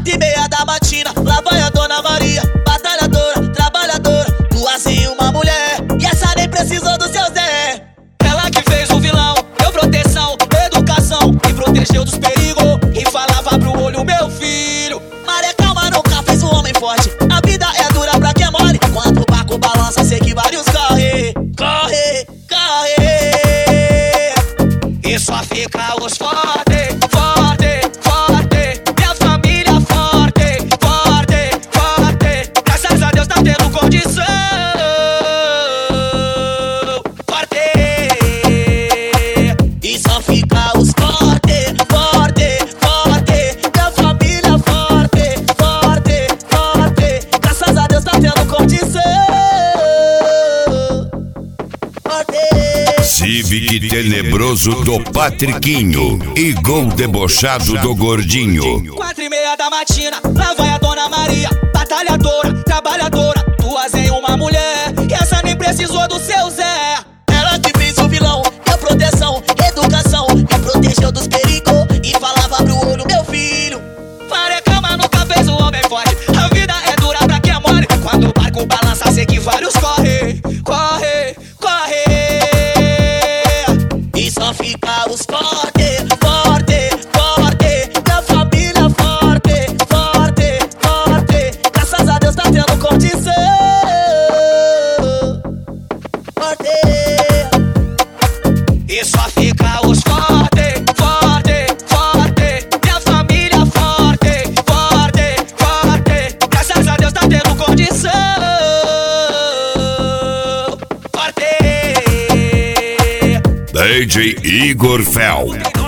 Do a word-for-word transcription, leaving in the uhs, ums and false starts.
Quatro e meia da matina, lá vai a Dona Maria, batalhadora, trabalhadora, duas em uma mulher, e essa nem precisou do seu Zé. Ela que fez o vilão, deu proteção, educação, e protegeu dos perigos, e falava pro olho: meu filho, maré calma nunca fez um homem forte. A vida é dura pra quem é mole, quando o barco balança, sei que vários corre, corre, corre, e só fica os fortes, forte, forte, minha família forte, forte, forte, graças a Deus tá tendo condição, forte, e só fica os forte, forte, forte, minha família forte, forte, forte, graças a Deus tá tendo condição, forte. Civic tenebroso do Patriquinho e gol debochado do Gordinho. Quatro e meia da matina, lá vai a Dona Maria, batalhadora, trabalhadora, duas em uma mulher, e essa nem precisou do seu Zé. Ela que fez o vilão, deu proteção, educação, e protegeu dos perigos, e falava pro olho: meu filho, maré calma nunca fez um homem forte. A vida é dura pra quem é mole, quando o barco balança, sei que vários corre, corre, corre, e só fica os forte, forte, forte, minha família forte, forte, forte, graças a Deus tá tendo condição, forte, e só fica os forte, forte, forte, minha família forte, forte, forte, graças a Deus tá tendo condição, forte. D J Igor Fel.